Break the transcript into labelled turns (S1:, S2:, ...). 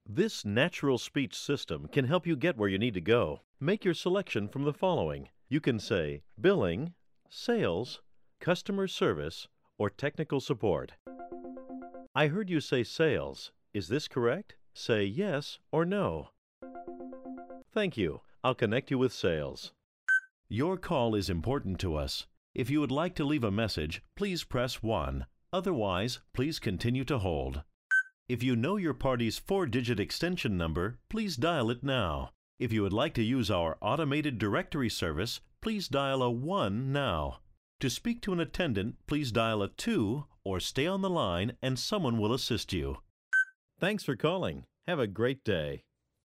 S1: This natural speech system can help you get where you need to go. Make your selection from the following. You can say billing, sales, customer service, or technical support. I heard you say sales. Is this correct? Say yes or no. Thank you. I'll connect you with sales. Your call is important to us. If you would like to leave a message, please press 1. Otherwise, please continue to hold. If you know your party's 4-digit extension number, please dial it now. If you would like to use our automated directory service, please dial a 1 now. To speak to an attendant, please dial a 2 or stay on the line and someone will assist you. Thanks for calling. Have a great day.